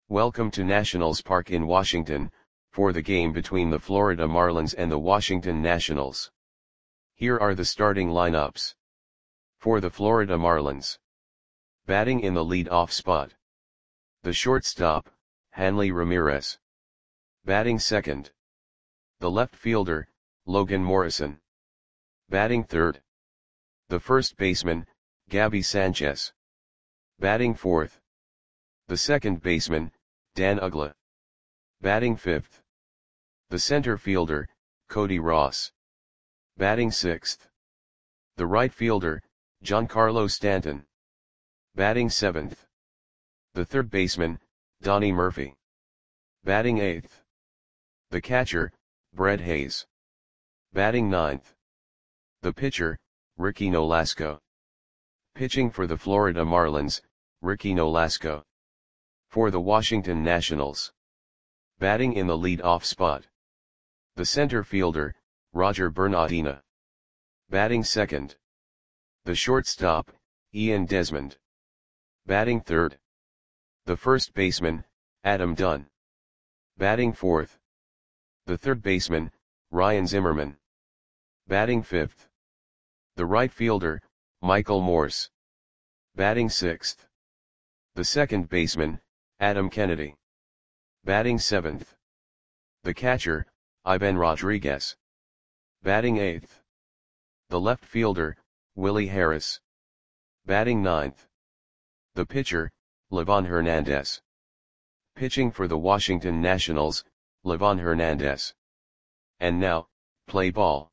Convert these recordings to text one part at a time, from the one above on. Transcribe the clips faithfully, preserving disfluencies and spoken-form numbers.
Welcome to Nationals Park in Washington, for the game between the Florida Marlins and the Washington Nationals. Here are the starting lineups. For the Florida Marlins. Batting in the lead-off spot. The shortstop, Hanley Ramirez. Batting second. The left fielder, Logan Morrison. Batting third. The first baseman, Gabby Sanchez. Batting fourth. The second baseman, Dan Uggla. Batting fifth. The center fielder, Cody Ross. Batting sixth. The right fielder, Giancarlo Stanton. Batting seventh. The third baseman, Donnie Murphy. Batting eighth. The catcher, Brett Hayes. Batting ninth. The pitcher, Ricky Nolasco. Pitching for the Florida Marlins, Ricky Nolasco. For the Washington Nationals. Batting in the lead-off spot. The center fielder, Roger Bernardina. Batting second. The shortstop, Ian Desmond. Batting third. The first baseman, Adam Dunn. Batting fourth. The third baseman, Ryan Zimmerman. Batting fifth. The right fielder, Michael Morse. Batting sixth. The second baseman, Adam Kennedy. Batting seventh. The catcher, Ivan Rodriguez. Batting eighth. The left fielder, Willie Harris. Batting ninth. The pitcher, Livan Hernandez. Pitching for the Washington Nationals, Livan Hernandez. And now, play ball.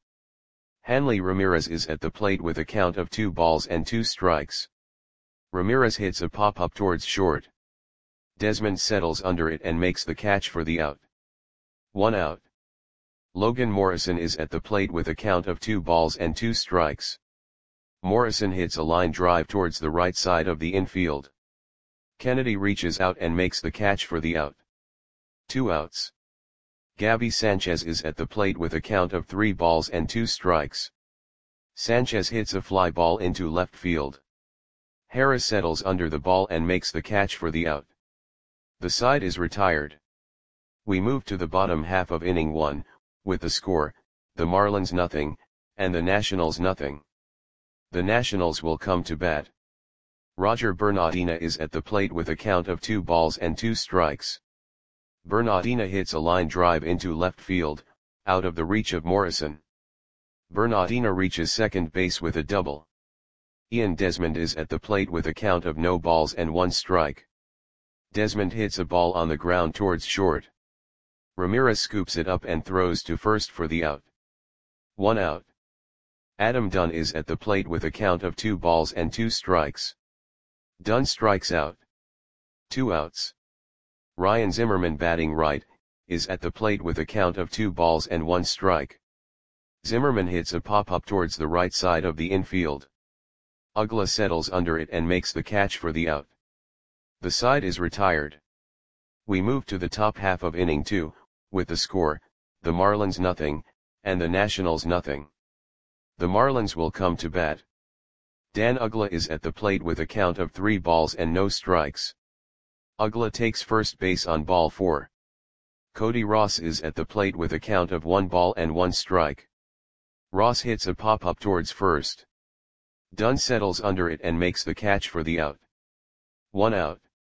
Hanley Ramirez is at the plate with a count of two balls and two strikes. Ramirez hits a pop-up towards short. Desmond settles under it and makes the catch for the out. One out. Logan Morrison is at the plate with a count of two balls and two strikes. Morrison hits a line drive towards the right side of the infield. Kennedy reaches out and makes the catch for the out. Two outs. Gabby Sanchez is at the plate with a count of three balls and two strikes. Sanchez hits a fly ball into left field. Harris settles under the ball and makes the catch for the out. The side is retired. We move to the bottom half of inning one, with the score, the Marlins nothing, and the Nationals nothing. The Nationals will come to bat. Roger Bernardina is at the plate with a count of two balls and two strikes. Bernardina hits a line drive into left field, out of the reach of Morrison. Bernardina reaches second base with a double. Ian Desmond is at the plate with a count of no balls and one strike. Desmond hits a ball on the ground towards short. Ramirez scoops it up and throws to first for the out. One out. Adam Dunn is at the plate with a count of two balls and two strikes. Dunn strikes out. Two outs. Ryan Zimmerman, batting right, is at the plate with a count of two balls and one strike. Zimmerman hits a pop-up towards the right side of the infield. Uggla settles under it and makes the catch for the out. The side is retired. We move to the top half of inning two, with the score, the Marlins nothing, and the Nationals nothing. The Marlins will come to bat. Dan Uggla is at the plate with a count of three balls and no strikes. Uggla takes first base on ball four. Cody Ross is at the plate with a count of one ball and one strike. Ross hits a pop-up towards first. Dunn settles under it and makes the catch for the out. One out.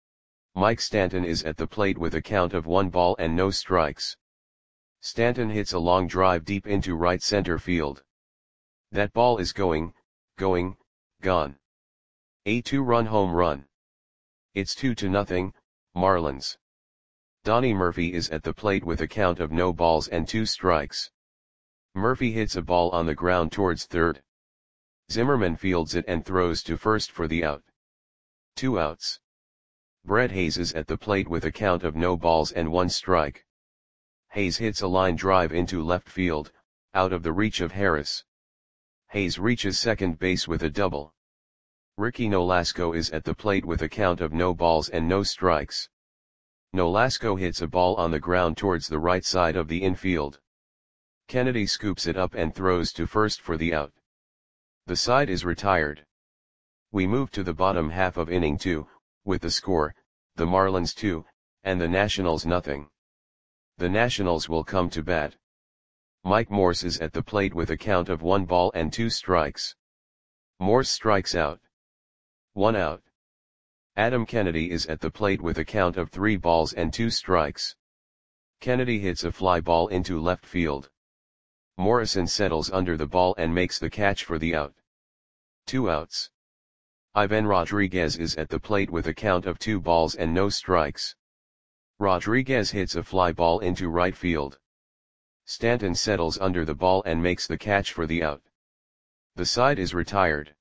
Mike Stanton is at the plate with a count of one ball and no strikes. Stanton hits a long drive deep into right center field. That ball is going, going, gone. A two-run home run. It's two to nothing, Marlins. Donnie Murphy is at the plate with a count of no balls and two strikes. Murphy hits a ball on the ground towards third. Zimmerman fields it and throws to first for the out. Two outs. Brett Hayes is at the plate with a count of no balls and one strike. Hayes hits a line drive into left field, out of the reach of Harris. Hayes reaches second base with a double. Ricky Nolasco is at the plate with a count of no balls and no strikes. Nolasco hits a ball on the ground towards the right side of the infield. Kennedy scoops it up and throws to first for the out. The side is retired. We move to the bottom half of inning two, with the score, the Marlins two, and the Nationals nothing. The Nationals will come to bat. Mike Morse is at the plate with a count of one ball and two strikes. Morse strikes out. One out. Adam Kennedy is at the plate with a count of three balls and two strikes. Kennedy hits a fly ball into left field. Morrison settles under the ball and makes the catch for the out. Two outs. Ivan Rodriguez is at the plate with a count of two balls and no strikes. Rodriguez hits a fly ball into right field. Stanton settles under the ball and makes the catch for the out. The side is retired.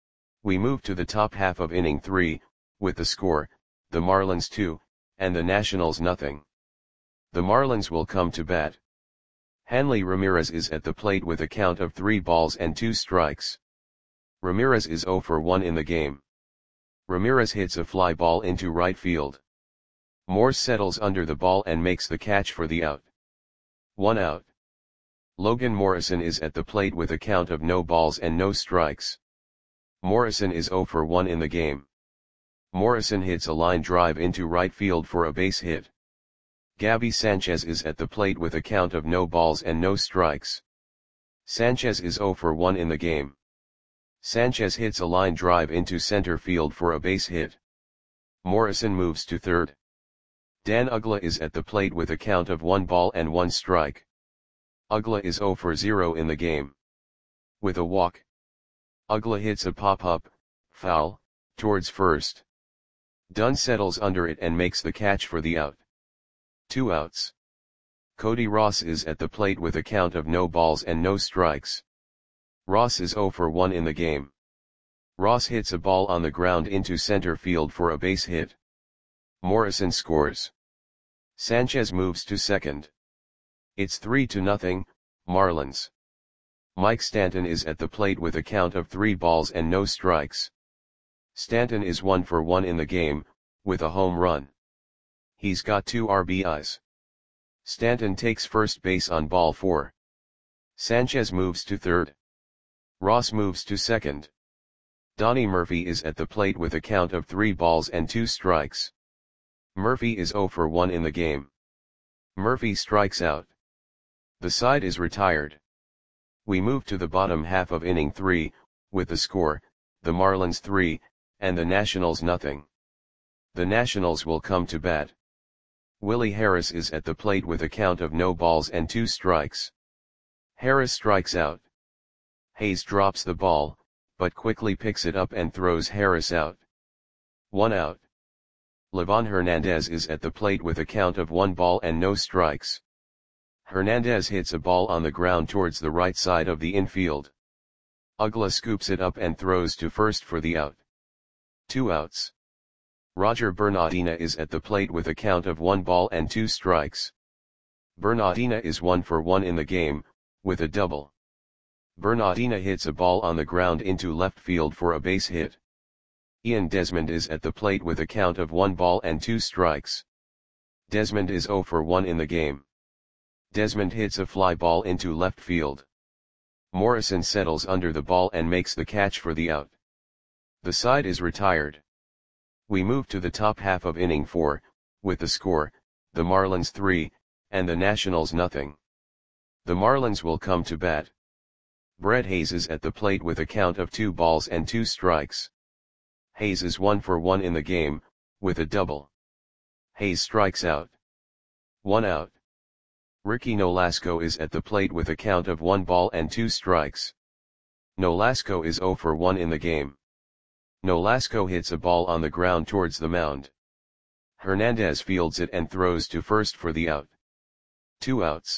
We move to the top half of inning three, with the score, the Marlins two, and the Nationals nothing. The Marlins will come to bat. Hanley Ramirez is at the plate with a count of three balls and two strikes. Ramirez is zero for one in the game. Ramirez hits a fly ball into right field. Morse settles under the ball and makes the catch for the out. One out. Logan Morrison is at the plate with a count of no balls and no strikes. Morrison is zero for one in the game. Morrison hits a line drive into right field for a base hit. Gabby Sanchez is at the plate with a count of no balls and no strikes. Sanchez is zero for one in the game. Sanchez hits a line drive into center field for a base hit. Morrison moves to third. Dan Uggla is at the plate with a count of one ball and one strike. Uggla is zero for zero in the game. With a walk. Uggla hits a pop-up, foul, towards first. Dunn settles under it and makes the catch for the out. Two outs. Cody Ross is at the plate with a count of no balls and no strikes. Ross is zero for one in the game. Ross hits a ball on the ground into center field for a base hit. Morrison scores. Sanchez moves to second. It's three to nothing, Marlins. Mike Stanton is at the plate with a count of three balls and no strikes. Stanton is one for one in the game, with a home run. He's got two R B Is. Stanton takes first base on ball four. Sanchez moves to third. Ross moves to second. Donnie Murphy is at the plate with a count of three balls and two strikes. Murphy is zero for one in the game. Murphy strikes out. The side is retired. We move to the bottom half of inning three, with the score, the Marlins three, and the Nationals nothing. The Nationals will come to bat. Willie Harris is at the plate with a count of no balls and two strikes. Harris strikes out. Hayes drops the ball, but quickly picks it up and throws Harris out. One out. Livan Hernandez is at the plate with a count of one ball and no strikes. Hernandez hits a ball on the ground towards the right side of the infield. Uggla scoops it up and throws to first for the out. Two outs. Roger Bernardina is at the plate with a count of one ball and two strikes. Bernardina is one for one in the game, with a double. Bernardina hits a ball on the ground into left field for a base hit. Ian Desmond is at the plate with a count of one ball and two strikes. Desmond is zero for one in the game. Desmond hits a fly ball into left field. Morrison settles under the ball and makes the catch for the out. The side is retired. We move to the top half of inning four, with the score, the Marlins three, and the Nationals nothing. The Marlins will come to bat. Brett Hayes is at the plate with a count of two balls and two strikes. Hayes is one for one in the game, with a double. Hayes strikes out. One out. Ricky Nolasco is at the plate with a count of one ball and two strikes. Nolasco is zero for one in the game. Nolasco hits a ball on the ground towards the mound. Hernandez fields it and throws to first for the out. Two outs.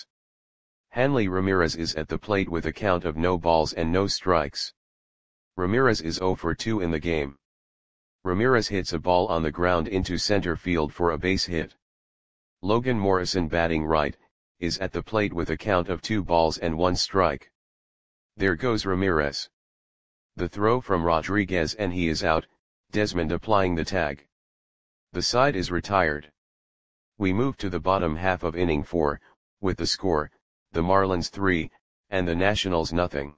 Hanley Ramirez is at the plate with a count of no balls and no strikes. Ramirez is zero for two in the game. Ramirez hits a ball on the ground into center field for a base hit. Logan Morrison, batting right, is at the plate with a count of two balls and one strike. There goes Ramirez. The throw from Rodriguez and he is out, Desmond applying the tag. The side is retired. We move to the bottom half of inning four, with the score, the Marlins three, and the Nationals nothing.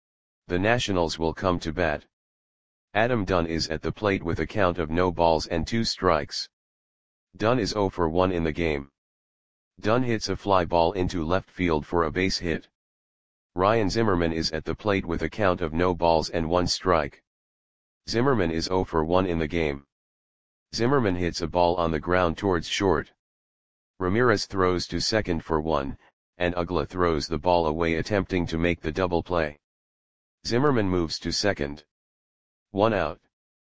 The Nationals will come to bat. Adam Dunn is at the plate with a count of no balls and two strikes. Dunn is zero for one in the game. Dunn hits a fly ball into left field for a base hit. Ryan Zimmerman is at the plate with a count of no balls and one strike. Zimmerman is zero for one in the game. Zimmerman hits a ball on the ground towards short. Ramirez throws to second for one, and Uggla throws the ball away attempting to make the double play. Zimmerman moves to second. One out.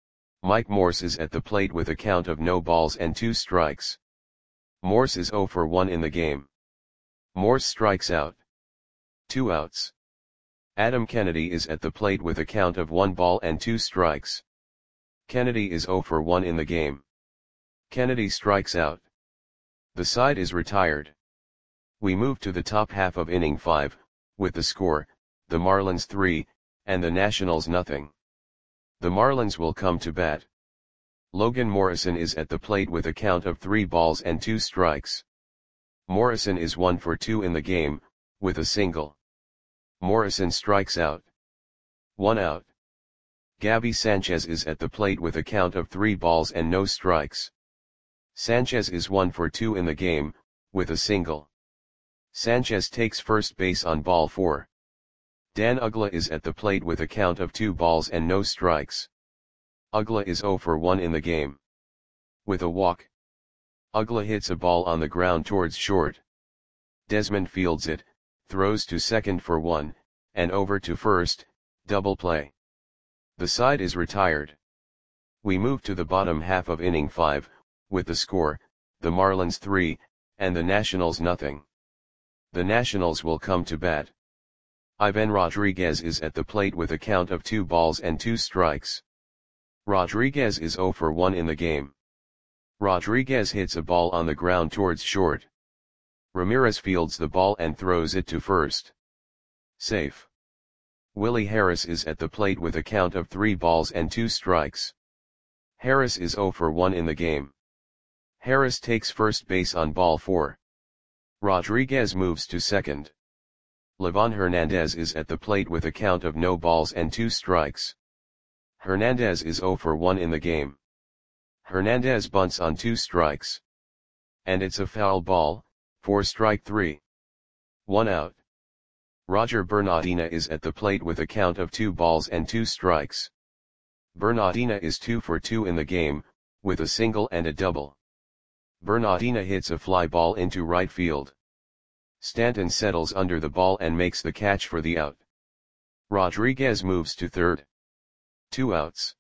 Mike Morse is at the plate with a count of no balls and two strikes. Morse is zero for one in the game. Morse strikes out. Two outs. Adam Kennedy is at the plate with a count of one ball and two strikes. Kennedy is zero for one in the game. Kennedy strikes out. The side is retired. We move to the top half of inning five, with the score, the Marlins three, and the Nationals nothing. The Marlins will come to bat. Logan Morrison is at the plate with a count of three balls and two strikes. Morrison is one for two in the game, with a single. Morrison strikes out. One out. Gabby Sanchez is at the plate with a count of three balls and no strikes. Sanchez is one for two in the game, with a single. Sanchez takes first base on ball four. Dan Uggla is at the plate with a count of two balls and no strikes. Uggla is zero for one in the game. With a walk. Uggla hits a ball on the ground towards short. Desmond fields it, throws to second for one, and over to first, double play. The side is retired. We move to the bottom half of inning five, with the score, the Marlins three, and the Nationals nothing. The Nationals will come to bat. Ivan Rodriguez is at the plate with a count of two balls and two strikes. Rodriguez is zero for one in the game. Rodriguez hits a ball on the ground towards short. Ramirez fields the ball and throws it to first. Safe. Willie Harris is at the plate with a count of three balls and two strikes. Harris is zero for one in the game. Harris takes first base on ball four. Rodriguez moves to second. Livan Hernandez is at the plate with a count of no balls and two strikes. Hernandez is zero for one in the game. Hernandez bunts on two strikes. And it's a foul ball, for strike three. One out. Roger Bernardina is at the plate with a count of two balls and two strikes. Bernardina is two for two in the game, with a single and a double. Bernardina hits a fly ball into right field. Stanton settles under the ball and makes the catch for the out. Rodriguez moves to third. Two outs.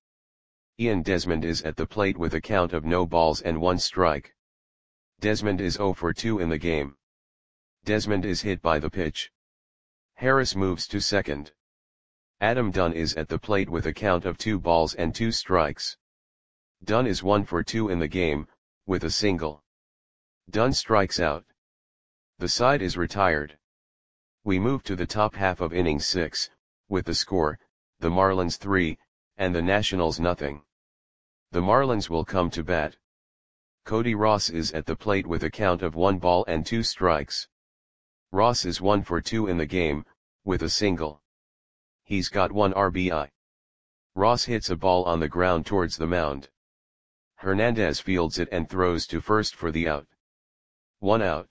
Ian Desmond is at the plate with a count of no balls and one strike. Desmond is zero for two in the game. Desmond is hit by the pitch. Harris moves to second. Adam Dunn is at the plate with a count of two balls and two strikes. Dunn is one for two in the game, with a single. Dunn strikes out. The side is retired. We move to the top half of inning six, with the score, the Marlins three, and the Nationals nothing. The Marlins will come to bat. Cody Ross is at the plate with a count of one ball and two strikes. Ross is one for two in the game, with a single. He's got one R B I. Ross hits a ball on the ground towards the mound. Hernandez fields it and throws to first for the out. One out.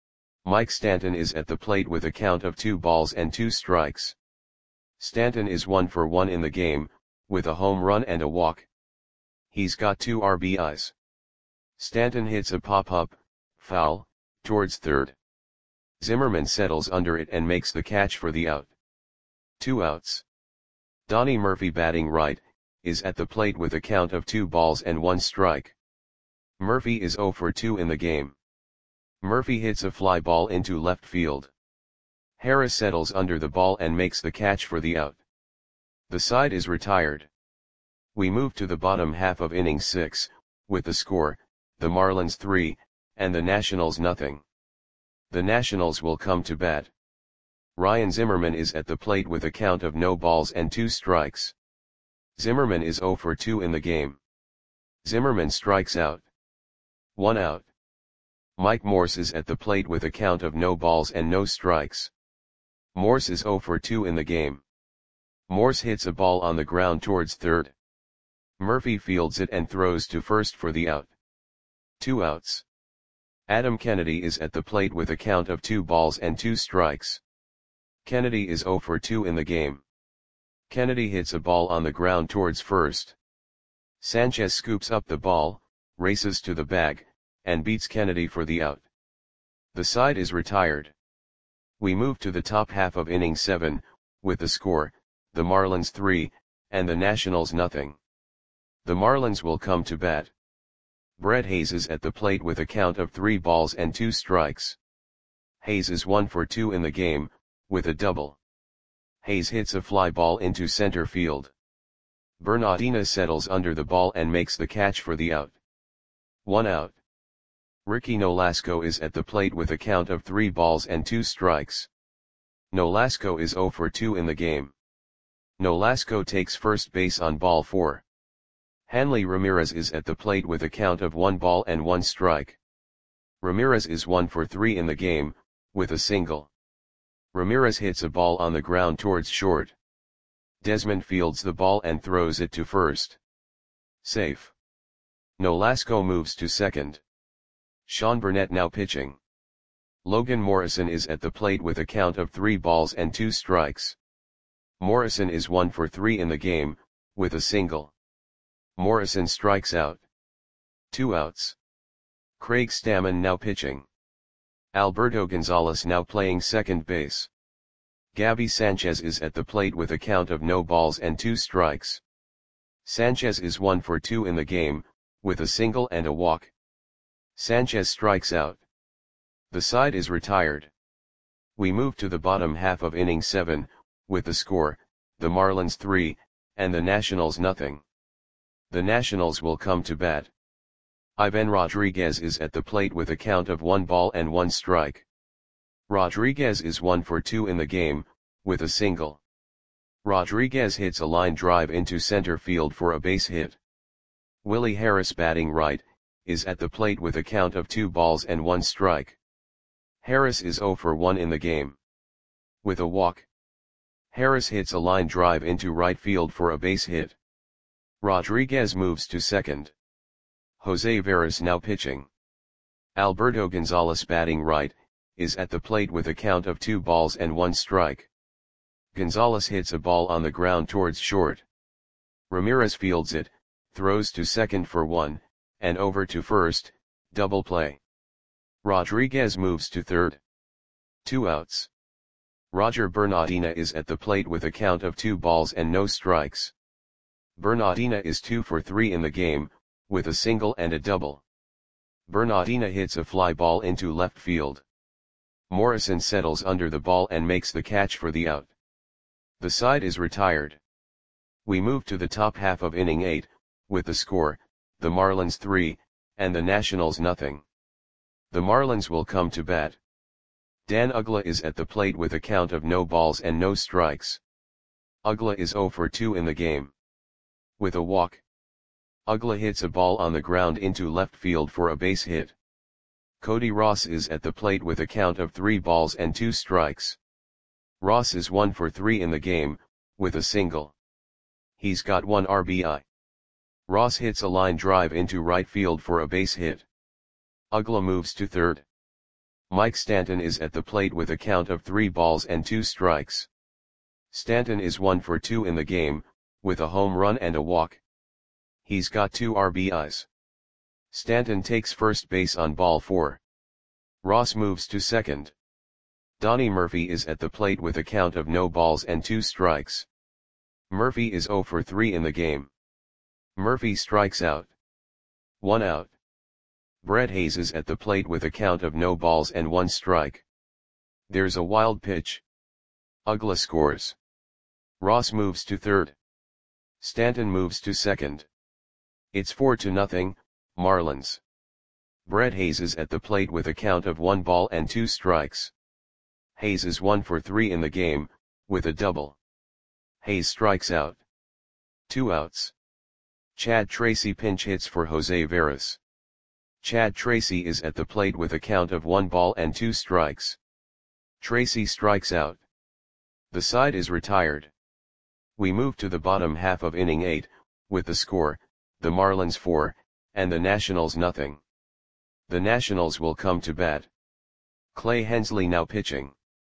Mike Stanton is at the plate with a count of two balls and two strikes. Stanton is one for one in the game, with a home run and a walk. He's got two R B Is. Stanton hits a pop-up, foul, towards third. Zimmerman settles under it and makes the catch for the out. Two outs. Donnie Murphy batting right, is at the plate with a count of two balls and one strike. Murphy is zero for two in the game. Murphy hits a fly ball into left field. Harris settles under the ball and makes the catch for the out. The side is retired. We move to the bottom half of inning six, with the score, the Marlins three, and the Nationals nothing. The Nationals will come to bat. Ryan Zimmerman is at the plate with a count of no balls and two strikes. Zimmerman is zero for two in the game. Zimmerman strikes out. One out. Mike Morse is at the plate with a count of no balls and no strikes. Morse is zero for two in the game. Morse hits a ball on the ground towards third. Murphy fields it and throws to first for the out. Two outs. Adam Kennedy is at the plate with a count of two balls and two strikes. Kennedy is zero for two in the game. Kennedy hits a ball on the ground towards first. Sanchez scoops up the ball, races to the bag, and beats Kennedy for the out. The side is retired. We move to the top half of inning seven, with the score, the Marlins three, and the Nationals nothing. The Marlins will come to bat. Brett Hayes is at the plate with a count of three balls and two strikes. Hayes is one for two in the game, with a double. Hayes hits a fly ball into center field. Bernardina settles under the ball and makes the catch for the out. One out. Ricky Nolasco is at the plate with a count of three balls and two strikes. Nolasco is zero for two in the game. Nolasco takes first base on ball four. Hanley Ramirez is at the plate with a count of one ball and one strike. Ramirez is one for three in the game, with a single. Ramirez hits a ball on the ground towards short. Desmond fields the ball and throws it to first. Safe. Nolasco moves to second. Sean Burnett now pitching. Logan Morrison is at the plate with a count of three balls and two strikes. Morrison is one for three in the game, with a single. Morrison strikes out. Two outs. Craig Stammen now pitching. Alberto Gonzalez now playing second base. Gabby Sanchez is at the plate with a count of no balls and two strikes. Sanchez is one for two in the game, with a single and a walk. Sanchez strikes out. The side is retired. We move to the bottom half of inning seven, with the score, the Marlins three, and the Nationals nothing. The Nationals will come to bat. Ivan Rodriguez is at the plate with a count of one ball and one strike. Rodriguez is one for two in the game, with a single. Rodriguez hits a line drive into center field for a base hit. Willie Harris, batting right, is at the plate with a count of two balls and one strike. Harris is zero for one in the game. With a walk. Harris hits a line drive into right field for a base hit. Rodriguez moves to second. Jose Veras now pitching. Alberto Gonzalez, batting right, is at the plate with a count of two balls and one strike. Gonzalez hits a ball on the ground towards short. Ramirez fields it, throws to second for one, and over to first, double play. Rodriguez moves to third. Two outs. Roger Bernardina is at the plate with a count of two balls and no strikes. Bernardina is two for three in the game, with a single and a double. Bernardina hits a fly ball into left field. Morrison settles under the ball and makes the catch for the out. The side is retired. We move to the top half of inning eight, with the score, the Marlins three, and the Nationals nothing. The Marlins will come to bat. Dan Uggla is at the plate with a count of no balls and no strikes. Uggla is zero for two in the game. With a walk. Uggla hits a ball on the ground into left field for a base hit. Cody Ross is at the plate with a count of three balls and two strikes. Ross is one for three in the game, with a single. He's got one R B I. Ross hits a line drive into right field for a base hit. Uggla moves to third. Mike Stanton is at the plate with a count of three balls and two strikes. Stanton is one for two in the game, with a home run and a walk. He's got two R B Is. Stanton takes first base on ball four. Ross moves to second. Donnie Murphy is at the plate with a count of no balls and two strikes. Murphy is zero for three in the game. Murphy strikes out. One out. Brett Hayes is at the plate with a count of no balls and one strike. There's a wild pitch. Uggla scores. Ross moves to third. Stanton moves to second. It's four to nothing, Marlins. Brett Hayes is at the plate with a count of one ball and two strikes. Hayes is one for three in the game, with a double. Hayes strikes out. Two outs. Chad Tracy pinch hits for Jose Veras. Chad Tracy is at the plate with a count of one ball and two strikes. Tracy strikes out. The side is retired. We move to the bottom half of inning eight, with the score, the Marlins four, and the Nationals nothing. The Nationals will come to bat. Clay Hensley now pitching.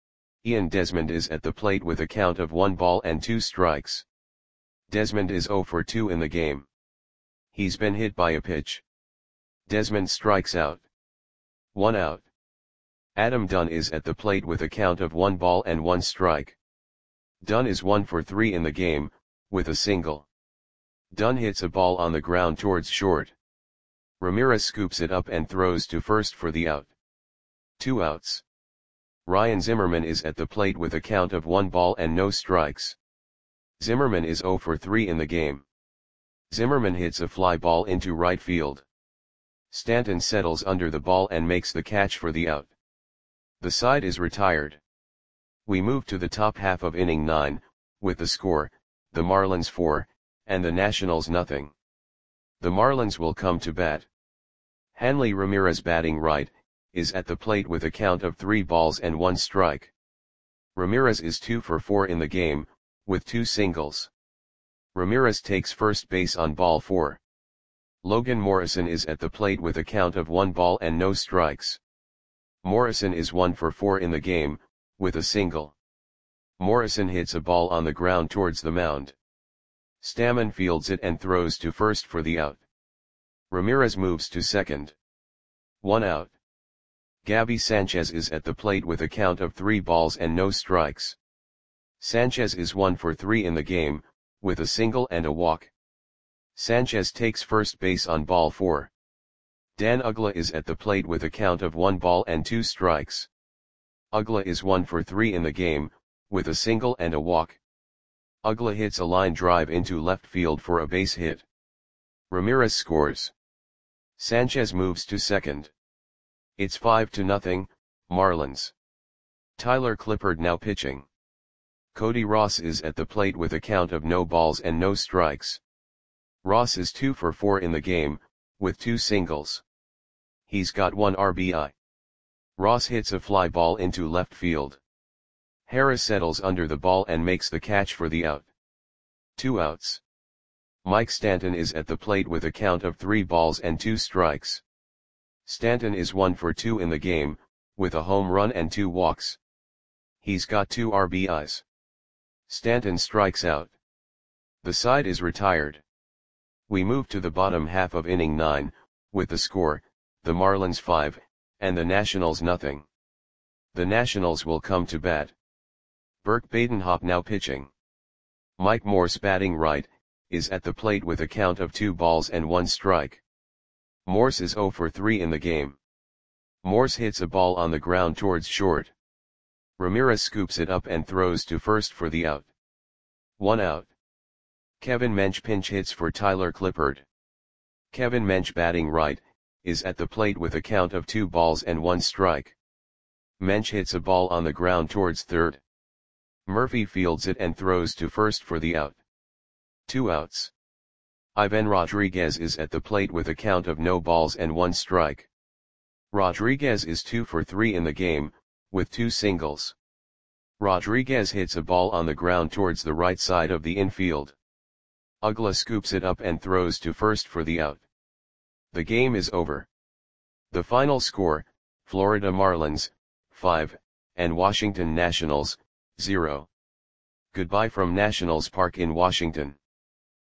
Ian Desmond is at the plate with a count of one ball and two strikes. Desmond is oh for two in the game. He's been hit by a pitch. Desmond strikes out. One out. Adam Dunn is at the plate with a count of one ball and one strike. Dunn is one for three in the game, with a single. Dunn hits a ball on the ground towards short. Ramirez scoops it up and throws to first for the out. Two outs. Ryan Zimmerman is at the plate with a count of one ball and no strikes. Zimmerman is oh for three in the game. Zimmerman hits a fly ball into right field. Stanton settles under the ball and makes the catch for the out. The side is retired. We move to the top half of inning nine, with the score, the Marlins four, and the Nationals nothing. The Marlins will come to bat. Hanley Ramirez, batting right, is at the plate with a count of three balls and one strike. Ramirez is two for four in the game, with two singles. Ramirez takes first base on ball four. Logan Morrison is at the plate with a count of one ball and no strikes. Morrison is one for four in the game, with a single. Morrison hits a ball on the ground towards the mound. Stammen fields it and throws to first for the out. Ramirez moves to second. One out. Gabby Sanchez is at the plate with a count of three balls and no strikes. Sanchez is one for three in the game, with a single and a walk. Sanchez takes first base on ball four. Dan Uggla is at the plate with a count of one ball and two strikes. Uggla is one for three in the game, with a single and a walk. Uggla hits a line drive into left field for a base hit. Ramirez scores. Sanchez moves to second. It's five to nothing, Marlins. Tyler Clippard now pitching. Cody Ross is at the plate with a count of no balls and no strikes. Ross is two for four in the game, with two singles. He's got one R B I. Ross hits a fly ball into left field. Harris settles under the ball and makes the catch for the out. Two outs. Mike Stanton is at the plate with a count of three balls and two strikes. Stanton is one for two in the game, with a home run and two walks. He's got two R B Is. Stanton strikes out. The side is retired. We move to the bottom half of inning nine, with the score, the Marlins five, and the Nationals nothing. The Nationals will come to bat. Burke Badenhop now pitching. Mike Morse, batting right, is at the plate with a count of two balls and one strike. Morse is oh for three in the game. Morse hits a ball on the ground towards short. Ramirez scoops it up and throws to first for the out. One out. Kevin Mench pinch hits for Tyler Clippard. Kevin Mench, batting right, is at the plate with a count of two balls and one strike. Mench hits a ball on the ground towards third. Murphy fields it and throws to first for the out. Two outs. Ivan Rodriguez is at the plate with a count of no balls and one strike. Rodriguez is two for three in the game, with two singles. Rodriguez hits a ball on the ground towards the right side of the infield. Uggla scoops it up and throws to first for the out. The game is over. The final score, Florida Marlins, five, and Washington Nationals, zero. Goodbye from Nationals Park in Washington.